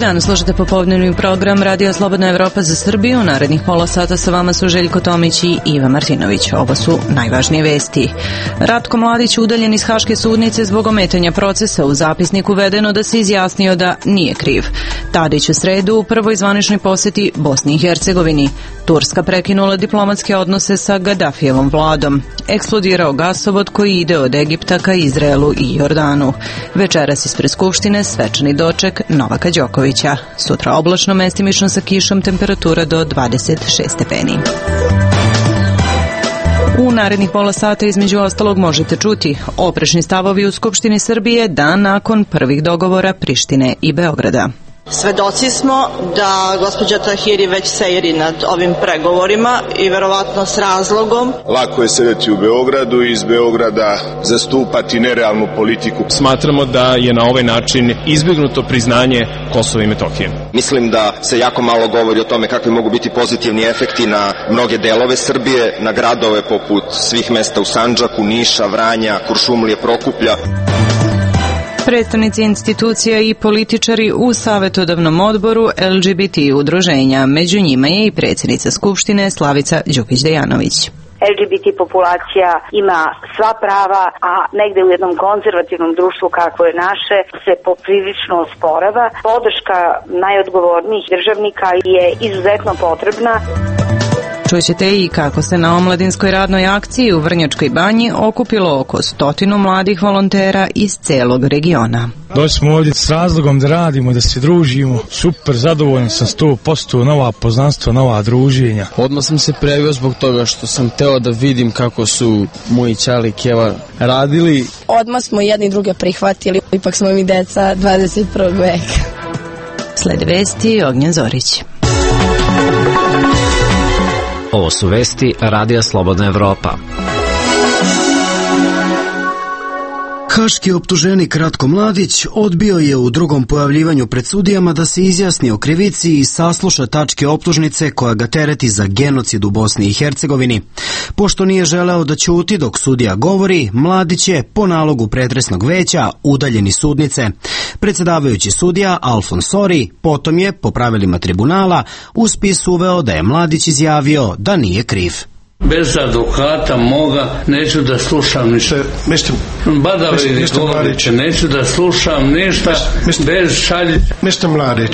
dan, slušate popodnevni program Radio Slobodna Evropa za Srbiju. Narednih pola sata sa vama su Željko Tomić i Iva Martinović. Ovo su najvažnije vesti. Ratko Mladić udaljen iz Haške sudnice zbog ometanja procesa. U zapisniku uvedeno da se izjasnio da nije kriv. Tadić u sredu u prvoj zvaničnoj poseti Bosni i Hercegovini. Turska prekinula diplomatske odnose sa Gaddafijevom vladom. Eksplodirao gasovod koji ide od Egipta ka Izraelu i Jordanu. Večeras ispred Skupštine svečani doček Novaka Đokovića. Sutra oblačno, mestimično sa kišom, temperatura do 26 stepeni. U narednih pola sata između ostalog možete čuti oprečni stavovi u Skupštini Srbije dan nakon prvih dogovora Prištine i Beograda. Svedoci smo da gospođa Tahiri već sejri nad ovim pregovorima i verovatno s razlogom. Lako je sedeti u Beogradu i iz Beograda zastupati nerealnu politiku. Smatramo da je na ovaj način izbjegnuto priznanje Kosova i Metohije. Mislim da se jako malo govori o tome kakvi mogu biti pozitivni efekti na mnoge delove Srbije, na gradove poput svih mesta u Sandžaku, Niša, Vranja, Kuršumlije, Prokuplja. Predstavnici institucija i političari u savjetodavnom odboru LGBT udruženja. Među njima je i predsjednica Skupštine Slavica Đukić-Dejanović. LGBT populacija ima sva prava, a negde u jednom konzervativnom društvu kakvo je naše se poprilično osporava. Podrška najodgovornijih državnika je izuzetno potrebna. Čućete i kako se na omladinskoj radnoj akciji u Vrnjačkoj banji okupilo oko 100 mladih volontera iz celog regiona. Došli smo ovdje s razlogom da radimo, da se družimo. Super, zadovoljan sam 100%, nova poznanstva, nova druženja. Odmah sam se prijavio zbog toga što sam teo da vidim kako su moji ćali Keva radili. Odmah smo jedni druge prihvatili, ipak smo mi deca 21. veka. Slede vesti, Ognjen Zorić. Ovo su vesti Radija Slobodna Evropa. Haški optuženik Ratko Mladić odbio je u drugom pojavljivanju pred sudijama da se izjasni o krivici i sasluša tačke optužnice koja ga tereti za genocid u Bosni i Hercegovini. Pošto nije želeo da ćuti dok sudija govori, Mladić je po nalogu pretresnog veća udaljen iz sudnice. Predsjedavajući sudija Alfons Sori potom je, po pravilima tribunala, u spis uveo da je Mladić izjavio da nije kriv. Bez advokata moga neću da slušam ništa. Badavini govoriće, neću da slušam ništa bez šaljića. Mr.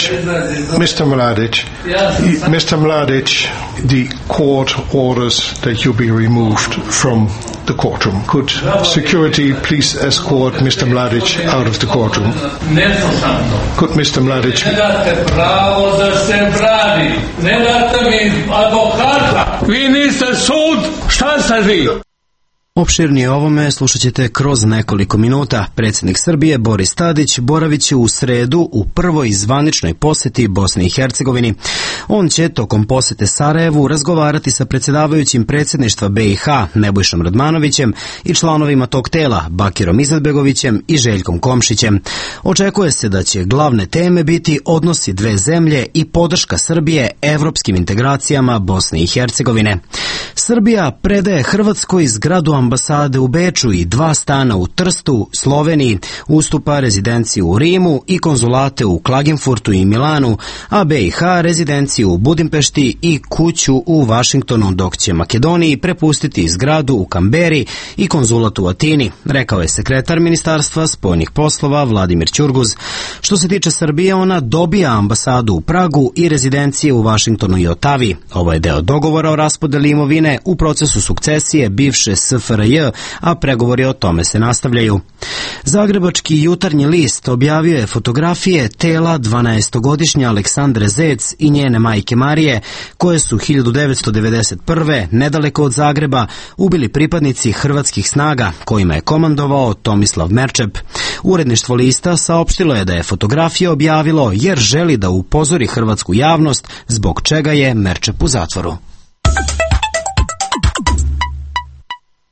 Mladić, the court orders that you be removed from the courtroom. Could security please escort Mr. Mladić out of the courtroom? Ne slušam to. Could Mr. Mladić... Ne date pravo da se brani. Ne date mi advokata. Vi niste sud. Šta ste vi? Opširnije o ovome slušat ćete kroz nekoliko minuta. Predsjednik Srbije Boris Tadić boravit će u sredu u prvoj zvaničnoj posjeti Bosni i Hercegovini. On će tokom posjete Sarajevu razgovarati sa predsjedavajućim predsjedništva BiH Nebojšom Radmanovićem i članovima tog tela Bakirom Izetbegovićem i Željkom Komšićem. Očekuje se da će glavne teme biti odnosi dve zemlje i podrška Srbije evropskim integracijama Bosne i Hercegovine. Srbija predaje Hrvatskoj zgradu ambasade u Beču i 2 stana u Trstu, Sloveniji, ustupa rezidenciju u Rimu i konzulate u Klagenfurtu i Milanu, a BiH rezidenciju u Budimpešti i kuću u Vašingtonu, dok će Makedoniji prepustiti zgradu u Kamberi i konzulat u Atini, rekao je sekretar Ministarstva spoljnih poslova Vladimir Ćurguz. Što se tiče Srbije, ona dobija ambasadu u Pragu i rezidencije u Vašingtonu i Otavi. Ovo je deo dogovora o raspodeli imovine u procesu sukcesije bivše SFRJ, a pregovori o tome se nastavljaju. Zagrebački Jutarnji list objavio je fotografije tela 12-godišnje Aleksandre Zec i njene majke Marije, koje su 1991. nedaleko od Zagreba ubili pripadnici hrvatskih snaga, kojima je komandovao Tomislav Merčep. Uredništvo lista saopštilo je da je fotografije objavilo jer želi da upozori hrvatsku javnost zbog čega je Merčep u zatvoru.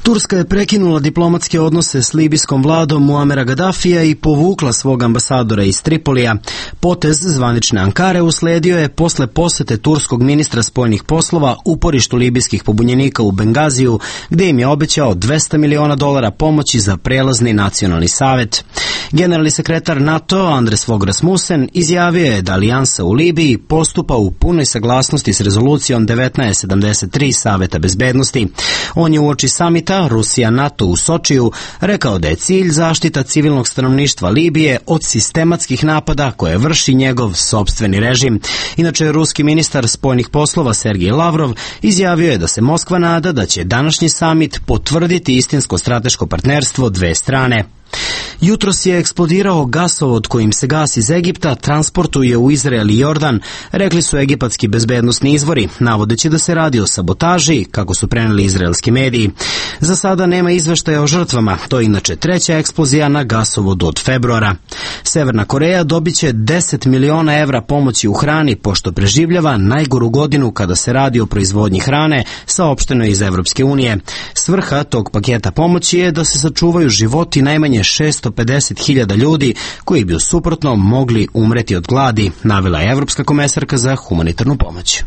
Turska je prekinula diplomatske odnose s libijskom vladom Muamera Gaddafija i povukla svog ambasadora iz Tripolija. Potez zvanične Ankare usledio je posle posete turskog ministra spoljnih poslova uporištu libijskih pobunjenika u Bengaziju, gde im je obećao $200 miliona pomoći za prelazni nacionalni savet. Generalni sekretar NATO Andres Fogh Rasmussen izjavio je da alijansa u Libiji postupa u punoj saglasnosti s rezolucijom 1973 Saveta bezbednosti. On je uoči samita Rusija-NATO u Sočiju rekao da je cilj zaštita civilnog stanovništva Libije od sistematskih napada koje vrši njegov sopstveni režim. Inače, ruski ministar spoljnih poslova Sergej Lavrov izjavio je da se Moskva nada da će današnji samit potvrditi istinsko strateško partnerstvo dve strane. Jutros je eksplodirao gasovod kojim se gas iz Egipta transportuje u Izrael i Jordan, rekli su egipatski bezbednosni izvori, navodeći da se radi o sabotaži, kako su preneli izraelski mediji. Za sada nema izveštaja o žrtvama, to je inače treća eksplozija na gasovodu od februara. Severna Koreja dobiće 10 miliona evra pomoći u hrani, pošto preživljava najgoru godinu kada se radi o proizvodnji hrane, saopšteno iz Evropske unije. Svrha tog paketa pomoći je da se sačuvaju životi najmanje 650.000 ljudi koji bi u suprotnom mogli umreti od gladi, navela je Evropska komesarka za humanitarnu pomoć.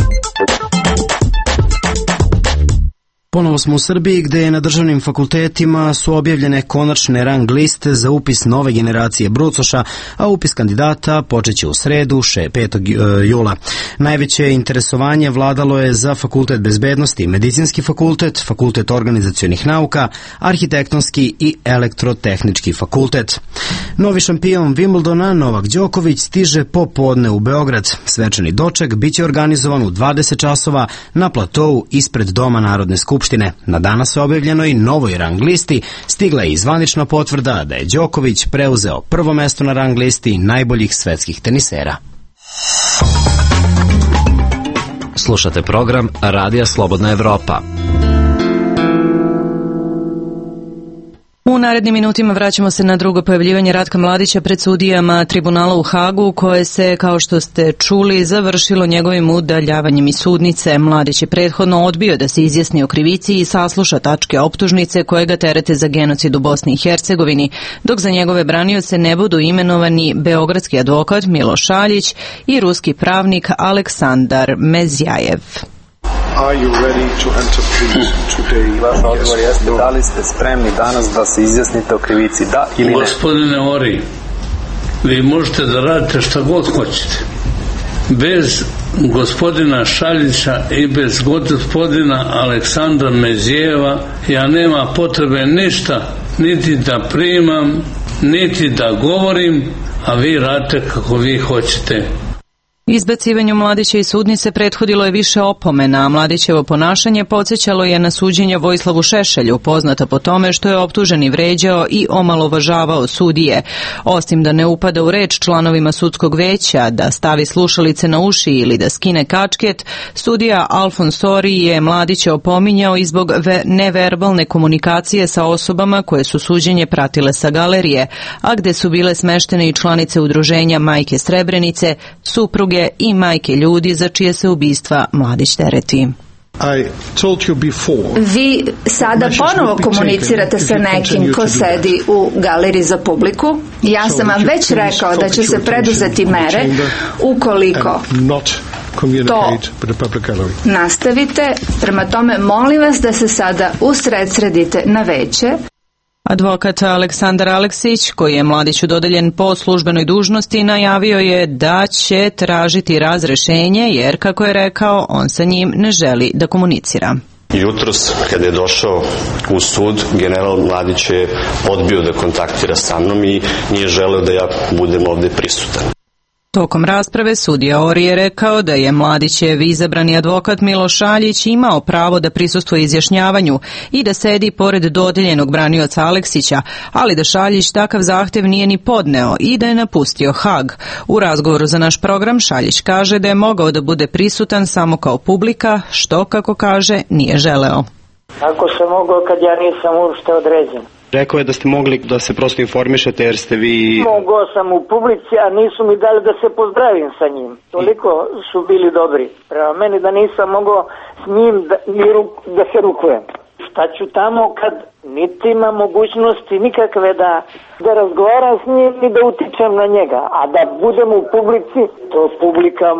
Ponovo smo u Srbiji, gde je na državnim fakultetima su objavljene konačne rang liste za upis nove generacije brucoša, a upis kandidata počeće u sredu, 5. jula. Najveće interesovanje vladalo je za Fakultet bezbednosti, Medicinski fakultet, Fakultet organizacionih nauka, Arhitektonski i Elektrotehnički fakultet. Novi šampion Wimbledona, Novak Đoković, stiže popodne u Beograd. Svečani doček biće organizovan u 20 časova na platou ispred Doma Narodne skupštine. Na danas objavljenoj novoj rang listi stigla je i zvanična potvrda da je Đoković preuzeo prvo mesto na rang listi najboljih svetskih tenisera. Slušate program Radija Slobodna Evropa. U narednim minutima vraćamo se na drugo pojavljivanje Ratka Mladića pred sudijama tribunala u Hagu, koje se, kao što ste čuli, završilo njegovim udaljavanjem iz sudnice. Mladić je prethodno odbio da se izjasni o krivici i sasluša tačke optužnice koje ga terete za genocid u Bosni i Hercegovini, dok za njegove branioce ne budu imenovani beogradski advokat Miloš Šaljić i ruski pravnik Aleksandar Mezjajev. Are you ready to enter please today? Vaš odgovor jeste da li ste spremni danas da se izjasnite o krivici, da ili ne? Gospodine Ori, vi možete da radite šta god hoćete. Bez gospodina Šaljića i bez gospodina Aleksandra Mezijeva ja nema potrebe ništa, niti da primam, niti da govorim, a vi radite kako vi hoćete. Izbacivanju Mladića iz sudnice prethodilo je više opomena, a Mladićevo ponašanje podsjećalo je na suđenje Vojislavu Šešelju, poznata po tome što je optuženi vređao i omalovažavao sudije. Osim da ne upada u reč članovima sudskog veća, da stavi slušalice na uši ili da skine kačket, sudija Alfons Sori je Mladića opominjao i zbog neverbalne komunikacije sa osobama koje su suđenje pratile sa galerije, a gde su bile smeštene i članice udruženja Majke Srebrenice, supruge i majke ljudi za čije se ubistva Mladić tereti. Vi sada ponovo komunicirate sa nekim ko sedi u galeriji za publiku. Ja sam vam već rekao da će se preduzeti mere ukoliko to nastavite. Prema tome, molim vas da se sada usredsredite na veće. Advokat Aleksandar Aleksić, koji je Mladiću dodeljen po službenoj dužnosti, najavio je da će tražiti razrešenje jer, kako je rekao, on sa njim ne želi da komunicira. Jutros, kada je došao u sud, general Mladić je odbio da kontaktira sa mnom i nije želeo da ja budem ovde prisutan. Tokom rasprave sudija Ori je rekao da je Mladićev izabrani advokat Miloš Šaljić imao pravo da prisustvuje izjašnjavanju i da sedi pored dodeljenog branioca Aleksića, ali da Šaljić takav zahtev nije ni podneo i da je napustio Hag. U razgovoru za naš program Šaljić kaže da je mogao da bude prisutan samo kao publika, što, kako kaže, nije želeo. Ako sam mogao kad ja nisam uopšte određen. Rekao je da ste mogli da se prosto informišete jer ste vi... Mogao sam u publici, a nisu mi dali da se pozdravim sa njim. Toliko su bili dobri prema meni da nisam mogao s njim da se rukujem. šta ću tamo kad niti ima mogućnosti nikakve da razgovaram s njim i da utičem na njega. A da budem u publici, to publika,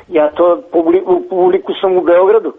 u publiku sam u Beogradu.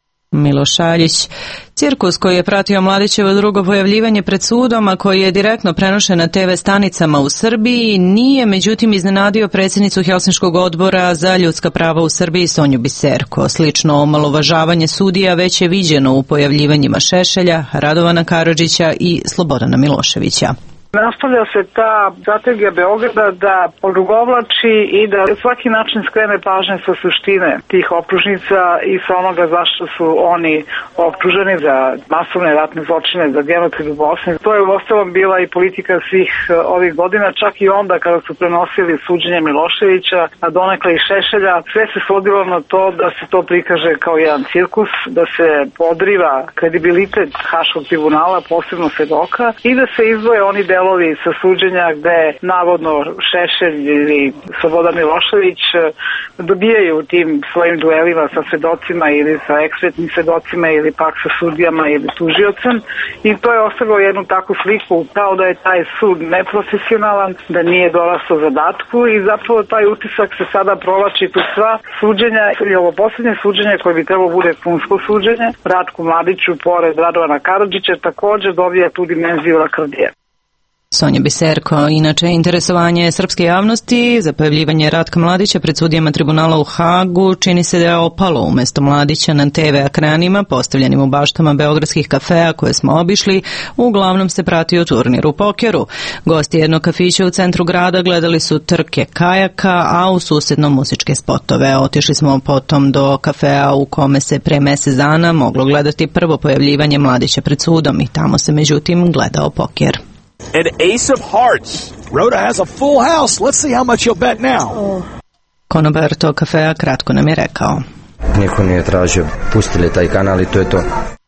Miloš Šaljić. Cirkus koji je pratio Mladićevo drugo pojavljivanje pred sudom, a koji je direktno prenošen na TV stanicama u Srbiji, nije međutim iznenadio predsjednicu Helsinškog odbora za ljudska prava u Srbiji Sonju Biserko. Slično omalovažavanje sudija već je viđeno u pojavljivanjima Šešelja, Radovana Karadžića i Slobodana Miloševića. Nastavlja se ta strategija Beograda da odugovlači i da svaki način skrene pažnje sa suštine tih optužnica i sa onoga zašto su oni optuženi za masovne ratne zločine, za genocid u Bosni. To je uostalom bila i politika svih ovih godina, čak i onda kada su prenosili suđenje Miloševića, a donekle i Šešelja. Sve se svodilo na to da se to prikaže kao jedan cirkus, da se podriva kredibilitet Haškog tribunala, posebno svedoka, i da se izdvoje oni delovi sa suđenja gde navodno Šešelj ili Slobodan Milošević dobijaju tim svojim duelima sa svedocima ili sa ekspertnim svedocima ili pak sa sudijama ili tužiocem, i to je ostavilo jednu takvu sliku kao da je taj sud neprofesionalan, da nije dorastao zadatku, i zapravo taj utisak se sada provlači kroz sva suđenja. I ovo posljednje suđenje koje bi trebalo bude punsko suđenje Ratku Mladiću pored Radovana Karadžića također dobija tu dimenziju lakrdije. Sonja Biserko. Inače, interesovanje srpske javnosti za pojavljivanje Ratka Mladića pred sudijama tribunala u Hagu čini se da je opalo. Umjesto Mladića na TV ekranima postavljenim u baštama beogradskih kafea koje smo obišli, uglavnom se pratio turnir u pokeru. Gosti jednog kafića u centru grada gledali su trke kajaka, a u susednom muzičke spotove. Otišli smo potom do kafea u kome se pre mjesec dana moglo gledati prvo pojavljivanje Mladića pred sudom i tamo se međutim gledao poker. An ace of hearts. Rhoda has a full house. Let's see how much you'll bet now. Konobar tog kafea kratko nam je rekao. Niko nije tražio. Pustili taj kanal i to je to.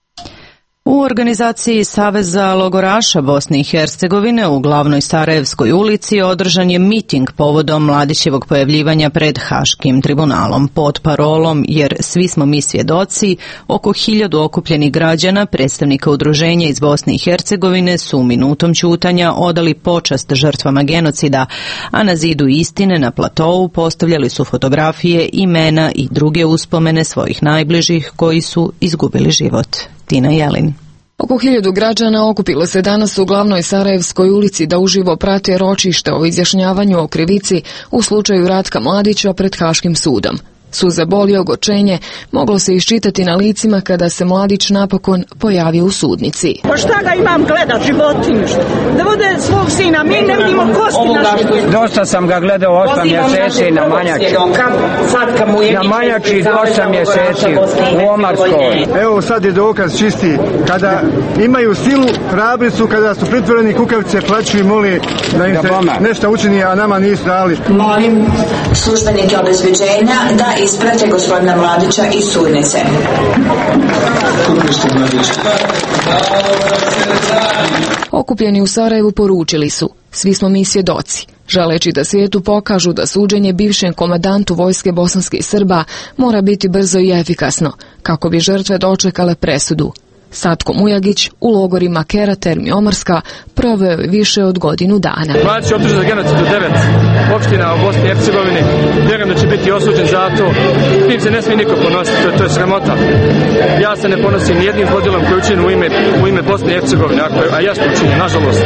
U organizaciji Saveza logoraša Bosne i Hercegovine u glavnoj Sarajevskoj ulici održan je miting povodom Mladićevog pojavljivanja pred Haškim tribunalom. Pod parolom "Jer svi smo mi svjedoci", oko 1000 okupljenih građana, predstavnika udruženja iz Bosne i Hercegovine, su minutom ćutanja odali počast žrtvama genocida, a na zidu istine na platovu postavljali su fotografije, imena i druge uspomene svojih najbližih koji su izgubili život. Tina Jelin. Oko 1000 građana okupilo se danas u glavnoj Sarajevskoj ulici da uživo prate ročište o izjašnjavanju o krivici u slučaju Ratka Mladića pred Haškim sudom. Suze boli i ogorčenje moglo se iščitati na licima kada se Mladić napokon pojavio u sudnici. Pa šta ga imam gledat, životinju? Da vode svog sina, mi ne vidimo kosti naše. Dosta sam ga gledao 8 mjeseci na Manjači. Na Manjači 8 mjeseci u Omarskoj. Evo sad je dokaz čisti. Kada imaju silu, hrabri su, kada su pritvoreni kukavice, plaću i moli da im se nešto učini, a nama nisu dali. Molim službenike obezbeđenja da isprate gospodina Mladića iz sudnice. Okupljeni u Sarajevu poručili su: "Svi smo mi svjedoci", želeći da svijetu pokažu da suđenje bivšem komandantu vojske bosanskih Srba mora biti brzo i efikasno, kako bi žrtve dočekale presudu. Satko Mujagić u logorima Kera, Termi, Omarska proveo je više od godinu dana. Mladić je optužen za genocid u 9 opština u Bosni i Hercegovini. Vjerujem da će biti osuđen za to. Tim se ne smije niko ponositi, to je sramota. Ja se ne ponosim nijednim zlodjelom koji je učinjen u ime Bosne i Hercegovine, a ja što učinjen, nažalost.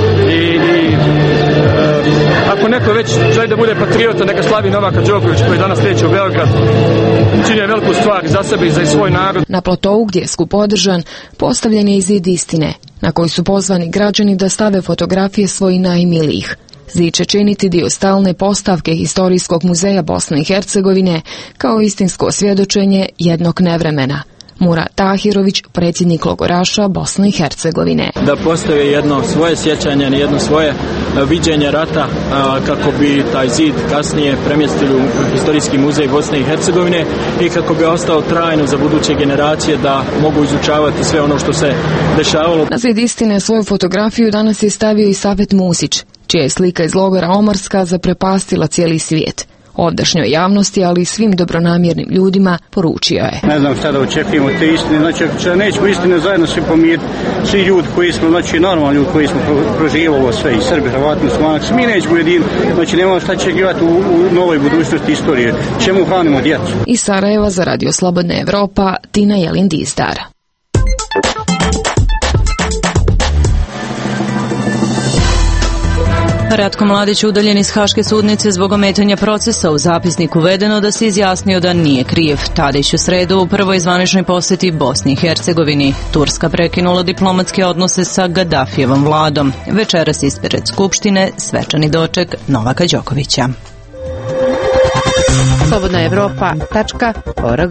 Ako neko već želi da bude patriota, neka slavi Novaka Đoković koji danas liječi u Beograd. Činio je veliku stvar za sebe i za svoj narod. Na platovu gdje je skup održan, postavljen je i zid istine, na koji su pozvani građani da stave fotografije svojih najmilijih. Zid će činiti dio stalne postavke Historijskog muzeja Bosne i Hercegovine kao istinsko svjedočenje jednog nevremena. Murat Tahirović, predsjednik logoraša Bosne i Hercegovine. Da postave jedno svoje sjećanje, jedno svoje viđenje rata, kako bi taj zid kasnije premjestili u Historijski muzej Bosne i Hercegovine i kako bi ostao trajno za buduće generacije da mogu izučavati sve ono što se dešavalo. Na zid istine svoju fotografiju danas je stavio i Safet Musić, čija je slika iz logora Omarska zaprepastila cijeli svijet. Ovdašnjoj javnosti, ali i svim dobronamjernim ljudima, poručio je. Ne znam šta da očekujemo te istine, znači nećemo istine zajedno svi pomiriti, svi ljudi koji smo, znači normalni ljudi koji smo proživali ovo sve, i Srbi, Hrvati, Muslimani, mi nećemo jedini, znači nemamo šta očekivati u novoj budućnosti istorije, čemu hranimo djecu. Iz Sarajeva za Radio Slobodna Evropa, Tina Jelin Dizdar. Ratko Mladić udaljen iz Haške sudnice zbog ometanja procesa. U zapisniku uvedeno da se izjasnio da nije kriv. Tadić u sredu u prvoj zvaničnoj posjeti Bosni i Hercegovini. Turska prekinula diplomatske odnose sa Gaddafijevom vladom. Večeras ispred Skupštine svečani doček Novaka Đokovića. slobodnaevropa.org.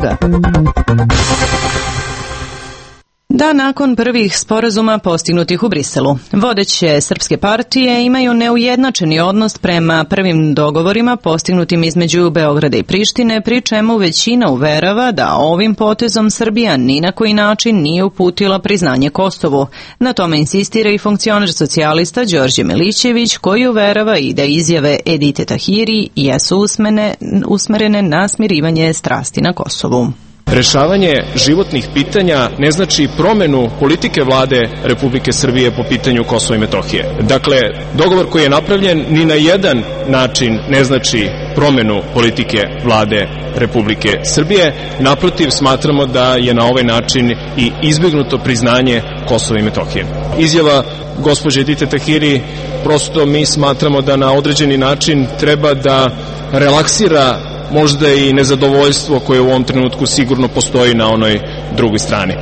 Da, nakon prvih sporazuma postignutih u Briselu, vodeće srpske partije imaju neujednačeni odnos prema prvim dogovorima postignutim između Beograda i Prištine, pri čemu većina uverava da ovim potezom Srbija ni na koji način nije uputila priznanje Kosovu. Na tome insistira i funkcioner socijalista Đorđe Milićević, koji uverava i da izjave Edite Tahiri jesu usmerene na smirivanje strasti na Kosovu. Rešavanje životnih pitanja ne znači promenu politike vlade Republike Srbije po pitanju Kosova i Metohije. Dakle, dogovor koji je napravljen ni na jedan način ne znači promenu politike vlade Republike Srbije. Naprotiv, smatramo da je na ovaj način i izbjegnuto priznanje Kosova i Metohije. Izjava gospođe Edite Tahiri, prosto mi smatramo da na određeni način treba da relaksira možda i nezadovoljstvo koje u ovom trenutku sigurno postoji na onoj drugoj strani.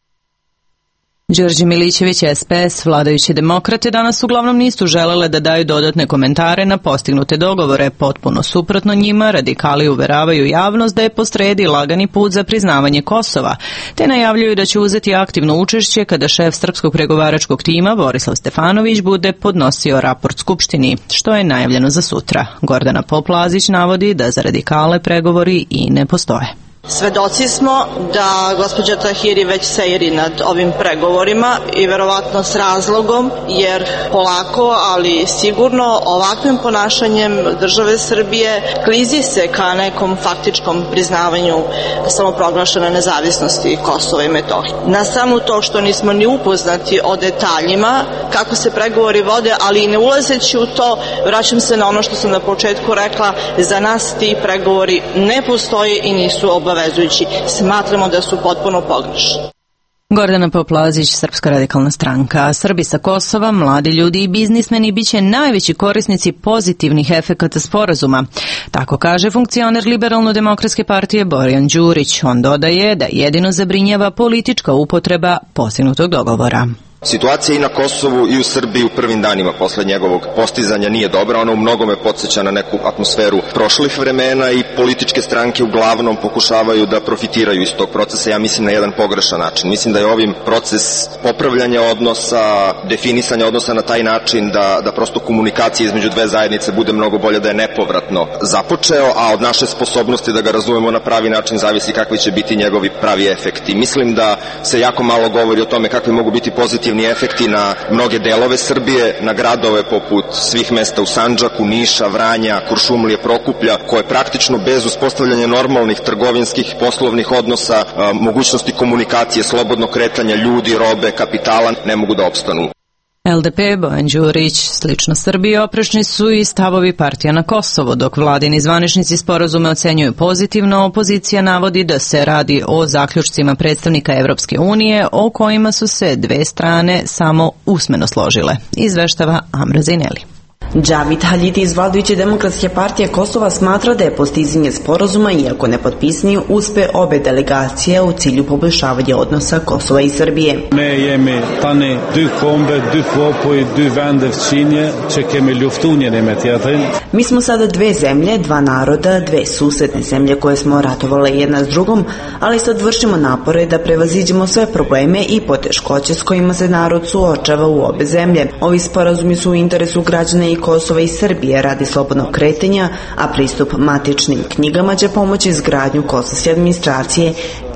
Đorđe Milićević, SPS, vladajuće demokrate danas uglavnom nisu želele da daju dodatne komentare na postignute dogovore. Potpuno suprotno njima, radikali uveravaju javnost da je posredi lagani put za priznavanje Kosova, te najavljuju da će uzeti aktivno učešće kada šef srpskog pregovaračkog tima Borislav Stefanović bude podnosio raport Skupštini, što je najavljeno za sutra. Gordana Poplazić navodi da za radikale pregovori i ne postoje. Svedoci smo da gospođa Tahiri već sejri nad ovim pregovorima i verovatno s razlogom, jer polako, ali sigurno ovakvim ponašanjem države Srbije klizi se ka nekom faktičkom priznavanju samoproglašene nezavisnosti Kosova i Metohije. Na samo to što nismo ni upoznati o detaljima, kako se pregovori vode, ali i ne ulazeći u to, vraćam se na ono što sam na početku rekla, za nas ti pregovori ne postoje i nisu obavezujući. Smatramo da su potpuno pogrešni. Gordana Poplazić, Srpska radikalna stranka. Srbi sa Kosova, mladi ljudi i biznismeni biće najveći korisnici pozitivnih efekata sporazuma. Tako kaže funkcioner Liberalno-demokratske partije Borjan Đurić. On dodaje da jedino zabrinjava politička upotreba postignutog dogovora. Situacija i na Kosovu i u Srbiji u prvim danima posle njegovog postizanja nije dobra. Ona u mnogome podsjeća na neku atmosferu prošlih vremena i političke stranke uglavnom pokušavaju da profitiraju iz tog procesa, ja mislim na jedan pogrešan način. Mislim da je ovim proces popravljanja odnosa, definisanja odnosa na taj način da prosto komunikacija između dve zajednice bude mnogo bolje, da je nepovratno započeo, a od naše sposobnosti da ga razumemo na pravi način zavisi kakvi će biti njegovi pravi efekti. Mislim da se jako malo govori o tome kakvi mogu biti pozitivni efekti na mnoge delove Srbije, na gradove poput svih mesta u Sandžaku, Niša, Vranja, Kuršumlije, Prokuplja, koje praktično bez uspostavljanja normalnih trgovinskih poslovnih odnosa, mogućnosti komunikacije, slobodnog kretanja ljudi, robe, kapitala ne mogu da opstanu. LDP, Bojan Đurić, slično Srbiji, oprečni su i stavovi partija na Kosovo, dok vladini zvaničnici sporazume ocenjuju pozitivno, opozicija navodi da se radi o zaključcima predstavnika Evropske unije, o kojima su se dve strane samo usmeno složile. Izveštava Amra Zaineli. Džavid Haljiti iz vladajuće demokratske partije Kosova smatra da je postizanje sporazuma, iako ne potpisani, uspe obe delegacije u cilju poboljšavanja odnosa Kosova i Srbije. Mi smo sada dve zemlje, dva naroda, dve susedne zemlje koje smo ratovale jedna s drugom, ali sad vršimo napore da prevaziđemo sve probleme i poteškoće s kojima se narod suočava u obe zemlje. Ovi sporazumi su u interesu građana i Kosova i Srbije radi slobodnog kretanja, a pristup matičnim knjigama će pomoći izgradnju kosovske administracije,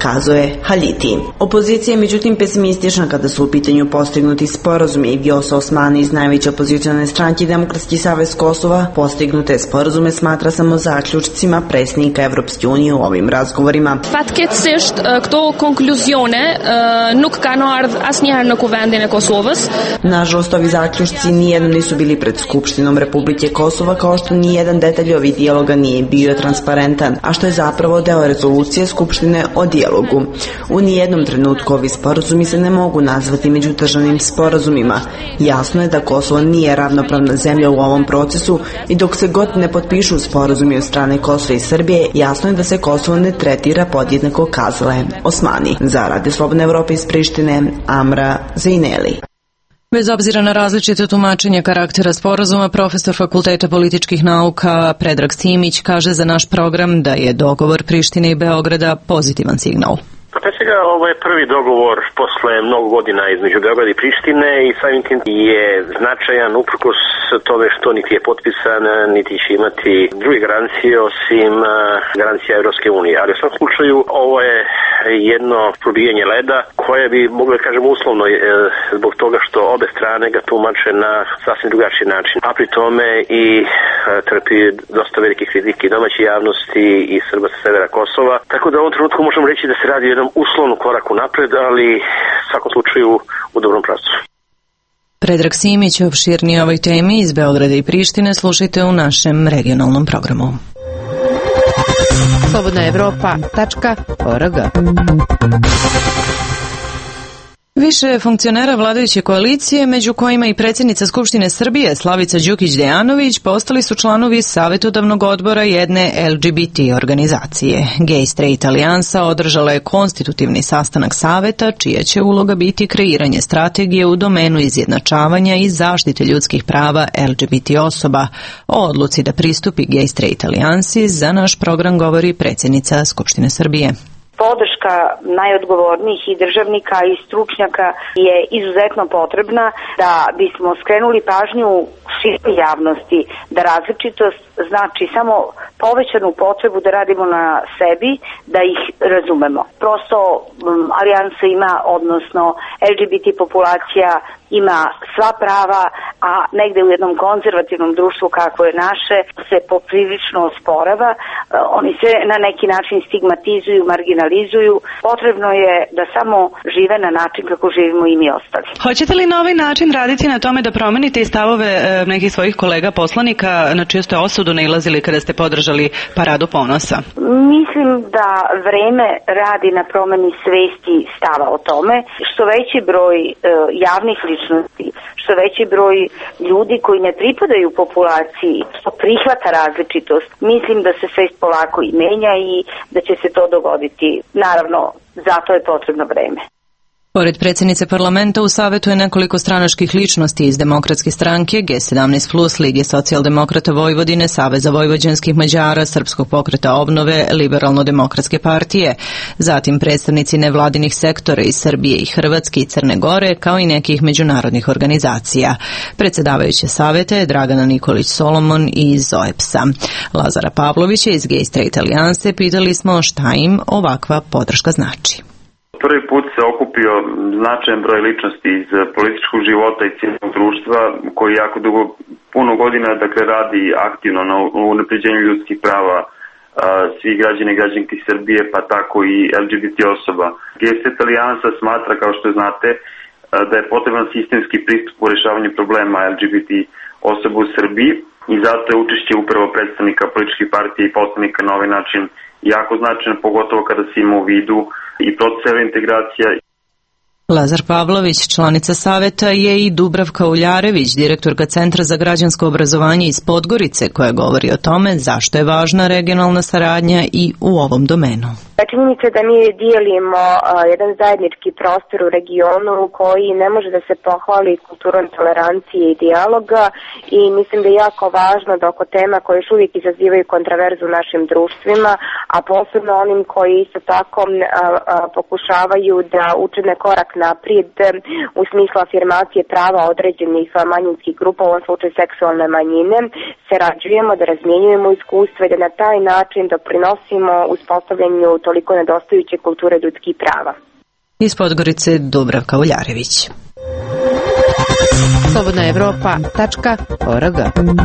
kazuje Haljiti. Opozicija je međutim pesimistična kada su u pitanju postignuti sporazumi i Vjosa Osmani iz najveće opozicione stranke Demokratski savez Kosova postignute sporazume smatra samo zaključcima predsjednika Evropske unije u ovim razgovorima. Fatkeqësisht këto konkluzjone nuk kanë ardhur asnjëherë në Kuvendin e Kosovës. Nažalost, ovi zaključci nijednom nisu bili pred Skupštinom Republike Kosova, kao što nijedan detalj ovih dijaloga nije bio transparentan, a što je zapravo deo rezolucije Skupštine o dijalogu. U nijednom trenutku ovi sporazumi se ne mogu nazvati međudržavnim sporazumima. Jasno je da Kosovo nije ravnopravna zemlja u ovom procesu i dok se god ne potpišu sporazumi od strane Kosova i Srbije, jasno je da se Kosovo ne tretira podjednako, kazala je Osmani. Za Radio Slobodne Evrope iz Prištine, Amra Zejneli. Bez obzira na različite tumačenja karaktera sporazuma, profesor Fakulteta političkih nauka Predrag Simić kaže za naš program da je dogovor Prištine i Beograda pozitivan signal. Pre svega, ovo je prvi dogovor posle mnogo godina između Beograda i Prištine i samim tim je značajan uprkos tome što niti je potpisan, niti će imati druge garancije osim garancija Evropske unije. Ali u svom slučaju ovo je jedno probijanje leda koje bi mogli da kažemo uslovno zbog toga što obe strane ga tumače na sasvim drugačiji način. A pri tome i trpi dosta velike kritike domaće javnosti i Srba sa severa Kosova. Tako da u ovom trenutku možemo reći da se radi o jednom uslovnom koraku napred, ali u svakom slučaju u dobrom pravcu. Predrag Simić opširnije ovoj temi iz Beograda i Prištine slušajte u našem regionalnom programu. slobodnaevropa.org. Više funkcionera vladajuće koalicije, među kojima i predsjednica Skupštine Srbije Slavica Đukić-Dejanović, postali su članovi savjetodavnog odbora jedne LGBT organizacije. Gay Straight Alijansa održala je konstitutivni sastanak saveta, čija će uloga biti kreiranje strategije u domenu izjednačavanja i zaštite ljudskih prava LGBT osoba. O odluci da pristupi Gay Straight Alijansi za naš program govori predsjednica Skupštine Srbije. Podrška najodgovornijih i državnika i stručnjaka je izuzetno potrebna da bismo skrenuli pažnju široj javnosti da različitost znači samo povećanu potrebu da radimo na sebi, da ih razumemo. Prosto Alijansa ima, odnosno LGBT populacija ima sva prava, a negde u jednom konzervativnom društvu kako je naše se poprilično osporava. Oni se na neki način stigmatizuju, marginalizuju. Potrebno je da samo žive na način kako živimo i mi ostali. Hoćete li na ovaj način raditi na tome da promenite i stavove nekih svojih kolega poslanika na čiju ste osudu nailazili kada ste podržali Paradu ponosa? Mislim da vreme radi na promeni svesti stava o tome. Što veći broj javnih ličnosti, što veći broj ljudi koji ne pripadaju populaciji, što prihvata različitost, mislim da se svest polako i menja i da će se to dogoditi. Naravno, zato je potrebno vreme. Pored predsjednice parlamenta u savetu je nekoliko stranačkih ličnosti iz Demokratske stranke, G17+, Lige socijaldemokrata Vojvodine, Saveza vojvođanskih Mađara, Srpskog pokreta obnove, Liberalno-demokratske partije, zatim predstavnici nevladinih sektora iz Srbije i Hrvatske i Crne Gore, kao i nekih međunarodnih organizacija. Predsjedavajuća saveta je Dragana Nikolić-Solomon iz OEPS-a. Lazara Pavlovića iz Gay Straight Alijanse pitali smo šta im ovakva podrška znači. Prvi put se okupio značajan broj ličnosti iz političkog života i civilnog društva koji jako dugo, puno godina radi aktivno na unapređenju ljudskih prava svih građana i građanki Srbije, pa tako i LGBT osoba. Gay Straight Alijansa smatra, kao što znate, da je potreban sistemski pristup u rešavanju problema LGBT osoba u Srbiji i zato je učešće upravo predstavnika političkih partija i poslanika na ovaj način jako značajno, pogotovo kada se ima u vidu i proces integracija. Lazar Pavlović, članica saveta, je i Dubravka Uljarević, direktorka Centra za građansko obrazovanje iz Podgorice, koja govori o tome zašto je važna regionalna saradnja i u ovom domenu. Činjenica da mi dijelimo jedan zajednički prostor u regionu koji ne može da se pohvali kulturom tolerancije i dijaloga i mislim da je jako važno da oko tema koje još uvijek izazivaju kontraverzu u našim društvima, a posebno onim koji isto tako pokušavaju da učine korak naprijed u smislu afirmacije prava određenih manjinskih grupa, u ovom slučaju seksualne manjine. Sarađujemo, da razmjenjujemo iskustva i da na taj način doprinosimo uspostavljanju toliko nedostajuće kulture ljudskih prava. Iz Podgorice Dubravka Uljarević. slobodnaevropa.org.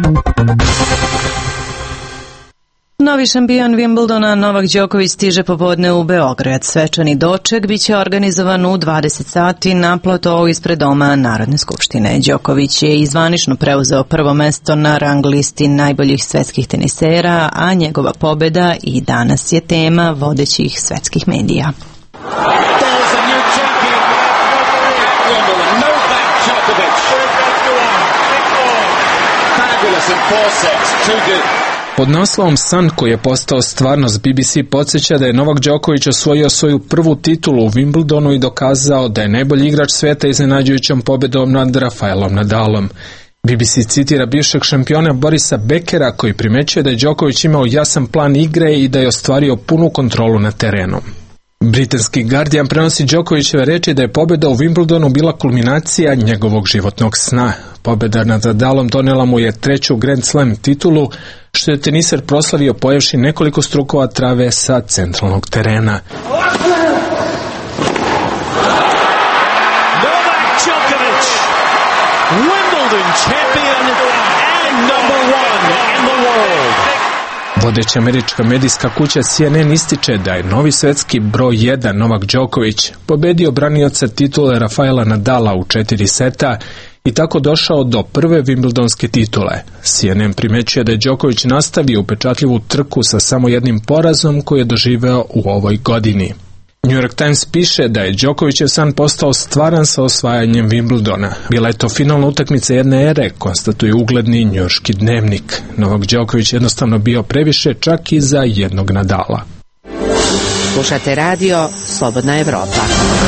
Novi šampion Wimbledona Novak Đoković stiže popodne u Beograd. Svečani doček biće organizovan u 20 sati na platou ispred Doma Narodne skupštine. Đoković je zvanično preuzeo prvo mesto na rang listi najboljih svetskih tenisera, a njegova pobeda i danas je tema vodećih svetskih medija. Pod naslovom San, koji je postao stvarnost, BBC podsjeća da je Novak Đoković osvojio svoju prvu titulu u Wimbledonu i dokazao da je najbolji igrač sveta iznenađujućom pobedom nad Rafaelom Nadalom. BBC citira bivšeg šampiona Borisa Bekera, koji primećuje da je Đoković imao jasan plan igre i da je ostvario punu kontrolu nad terenom. Britanski Guardian prenosi Đokovićeve reči da je pobjeda u Wimbledonu bila kulminacija njegovog životnog sna. Pobjeda nad Nadalom donela mu je treću Grand Slam titulu, što je teniser proslavio pojevši nekoliko strukova trave sa centralnog terena. Novak Djokovic, Wimbledon champion and number one in the world. Vodeća američka medijska kuća CNN ističe da je novi svetski broj 1 Novak Đoković pobedio branioca titule Rafaela Nadala u 4 seta i tako došao do prve Wimbledonske titule. CNN primećuje da je Đoković nastavio upečatljivu trku sa samo jednim porazom koji je doživeo u ovoj godini. New York Times piše da je Đokovićev san postao stvaran sa osvajanjem Wimbledona. Bila je to finalna utakmica jedne ere, konstatuje ugledni njujorški dnevnik. Novak Đoković jednostavno bio previše čak i za jednog Nadala. Slušate radio Slobodna Evropa.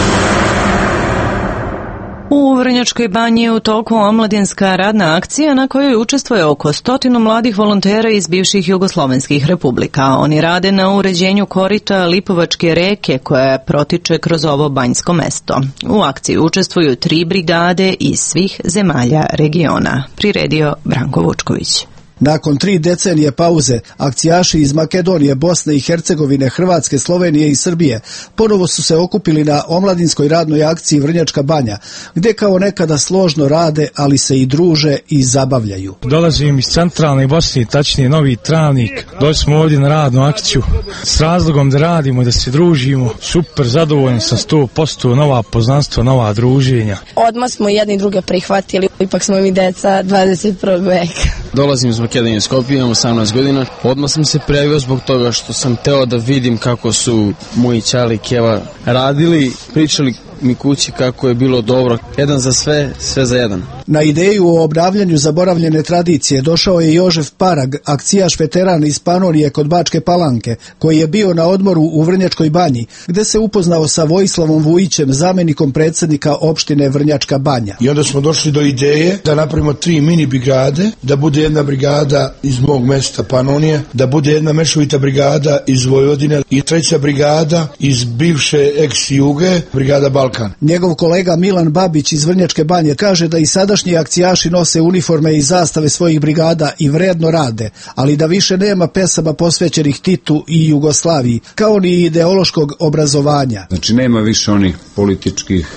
U Vrnjačkoj banji je u toku omladinska radna akcija na kojoj učestvuje oko 100 mladih volontera iz bivših jugoslovenskih republika. Oni rade na uređenju korita Lipovačke reke koja protiče kroz ovo banjsko mesto. U akciji učestvuju 3 brigade iz svih zemalja regiona. Priredio Branko Vučković. Nakon 3 decenije pauze, akcijaši iz Makedonije, Bosne i Hercegovine, Hrvatske, Slovenije i Srbije ponovo su se okupili na omladinskoj radnoj akciji Vrnjačka banja, gdje kao nekada složno rade, ali se i druže i zabavljaju. Dolazim iz centralne Bosne, tačnije Novi Travnik. Došli smo ovdje na radnu akciju s razlogom da radimo, da se družimo. Super, zadovoljan sam 100%, nova poznanstva, nova druženja. Odmah smo jedni druge prihvatili, ipak smo mi deca 21. veka. Dolazim iz Makedonije iz Skopje, imam 18 godina. Odmah sam se prijavio zbog toga što sam teo da vidim kako su moji čali Keva radili, pričali mi kući kako je bilo dobro. Jedan za sve, sve za jedan. Na ideju o obnavljanju zaboravljene tradicije došao je Jožef Parag, akcijaš veteran iz Panonije kod Bačke Palanke, koji je bio na odmoru u Vrnjačkoj banji, gde se upoznao sa Vojislavom Vujićem, zamjenikom predsjednika opštine Vrnjačka banja. I onda smo došli do ideje da napravimo 3 mini brigade, da bude jedna brigada iz mog mesta Panonije, da bude jedna mešovita brigada iz Vojvodine i 3. brigada iz bivše ex-Juge, brigada Balkan. Njegov kolega Milan Babić iz Vrnjačke banje kaže da i sadašnji akcijaši nose uniforme i zastave svojih brigada i vredno rade, ali da više nema pesama posvećenih Titu i Jugoslaviji, kao ni ideološkog obrazovanja. Znači nema više onih političkih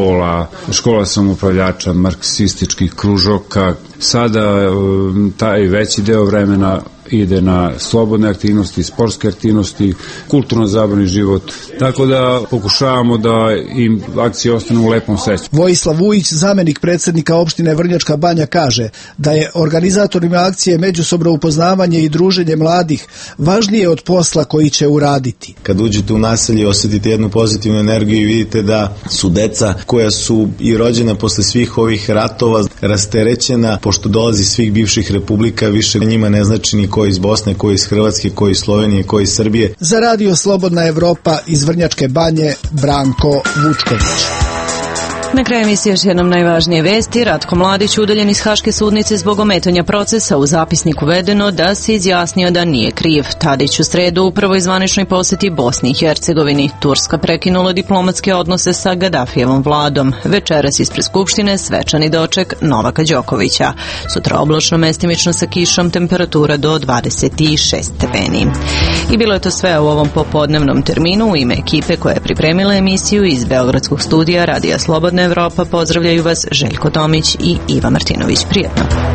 škola samoupravljača, marksističkih kružoka. Sada taj veći deo vremena ide na slobodne aktivnosti, sportske aktivnosti, kulturno-zabavni život. Tako da pokušavamo da im akcije ostanu u lepom sećanju. Vojislav Vujić, zamjenik predsjednika opštine Vrnjačka banja, kaže da je organizatorima akcije međusobno upoznavanje i druženje mladih važnije od posla koji će uraditi. Kad uđete u naselje osjetite jednu pozitivnu energiju i vidite da su deca koja su i rođena posle svih ovih ratova rasterećena, pošto dolazi svih bivših republika, više njima ne znači ni ko iz Bosne, ko iz Hrvatske, ko iz Slovenije, ko iz Srbije. Za radio Slobodna Evropa iz Vrnjačke banje, Branko Vučković. Na kraju emisije još jednom najvažnije vesti. Ratko Mladić udaljen iz Haške sudnice zbog ometanja procesa, u zapisnik uvedeno da se izjasnio da nije kriv. Tadić u sredu u prvoj zvaničnoj poseti Bosni i Hercegovini. Turska prekinula diplomatske odnose sa Gadafijevom vladom. Večeras ispred Skupštine svečani doček Novaka Đokovića. Sutra oblačno, mestimično sa kišom, temperatura do 26 stepeni. I bilo je to sve u ovom popodnevnom terminu. U ime ekipe koja je pripremila emisiju iz Beogradskog studija Radija Slobodna Evropa pozdravljaju vas Željko Tomić i Iva Martinović. Prijetno.